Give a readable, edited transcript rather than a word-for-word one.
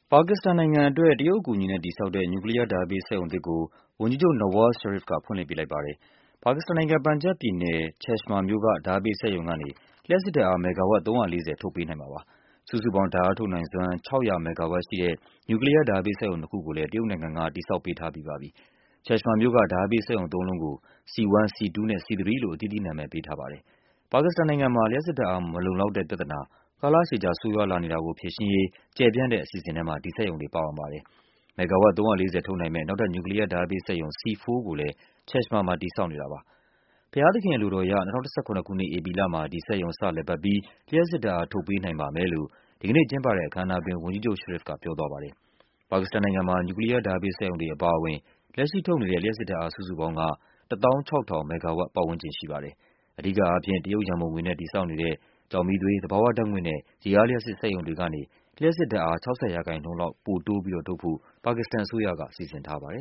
ပါကစ္စတန်နိုင်ငံအတွက် တရုတ်အကူအညီနဲ့တည်ဆောက်တဲ့ နျူကလီးယားဓာတ်အားပေးစက်ရုံသစ်ကို ဝန်ကြီးချုပ် Nawaz Sharif က ဖွင့်လှစ်ပေးလိုက်ပါတယ်။ ပါကစ္စတန်နိုင်ငံ၊ ပန်ဂျပ်ပြည်နယ်၊ Cheshma မြို့က ဓာတ်အားပေးစက်ရုံကနေ လျှပ်စစ်ဓာတ်အား မက်ဂါဝပ် ၃၄၀ ထုတ်ပေးနိုင်မှာပါ။ စုစုပေါင်း ဓာတ်အားထုတ်နိုင်စွမ်း ၆၀၀ မက်ဂါဝပ်ရှိတဲ့ နျူကလီးယားဓာတ်အားပေးစက်ရုံနှစ်ခုကိုလည်း တရုတ်နိုင်ငံက တည်ဆောက်ပေးထားပြီးပါပြီ။ Cheshma မြို့က ဓာတ်အားပေးစက်ရုံသုံးလုံးကို C1, C2 နဲ့ C3 လို့ အသီးသီးနာမည်ပေးထားပါတယ်။ ပါကစ္စတန်နိုင်ငံမှာ လျှပ်စစ်ဓာတ်အား မလုံလောက်တဲ့ပြဿနာ ကာလရှည်ကြာ ဆိုးရွားလာနေတာကို ဖြေရှင်းရေး ကျယ်ပြန့်တဲ့အစီအစဉ်ထဲမှာ ဒီစက်ရုံတွေ ပါဝင်ပါတယ်။ မက်ဂါဝပ် ၃၄၀ ထုတ်နိုင်မယ့် နောက်ထပ် နျူကလီးယားဓာတ်အားပေးစက်ရုံ C4 ကိုလည်း Cheshma မှာ တည်ဆောက်နေတာပါ။ ဘုရားသခင်အလိုတော်အရ ၂၀၁၇ ခုနှစ်၊ ဧပြီလမှာ ဒီစက်ရုံ စလည်ပတ်ပြီး လျှပ်စစ်ဓာတ်အား ထုတ်ပေးနိုင်ပါမယ်လို့ ဒီကနေ့ကျင်းပတဲ့ အခမ်းအနားအတွင်း ဝန်ကြီးချုပ် Sharif က ပြောသွားပါတယ်။ ပါကစ္စတန်နိုင်ငံမှာ နျူကလီးယားဓာတ်အားပေးစက်ရုံတွေအပါအဝင် လက်ရှိထုတ်နေတဲ့ လျှပ်စစ်ဓာတ်အား စုစုပေါင်းက ၁၆,၀၀၀ မက်ဂါဝပ် ပတ်ဝန်းကျင်ရှိပါတယ်။ အဓိကအားဖြင့် တရုတ်ရန်ပုံငွေနဲ့ တည်ဆောက်နေတဲ့ ကျောက်မီးသွေး၊ သဘာဝဓာတ်ငွေ့နဲ့ ရေအားလျှပ်စစ်စက်ရုံတွေကနေ လျှပ်စစ်ဓာတ်အား ၆၀% လောက် ပိုတိုးပြီးတော့ထုတ်ဖို့ ပါကစ္စတန်အစိုးရက စီစဉ်ထားပါတယ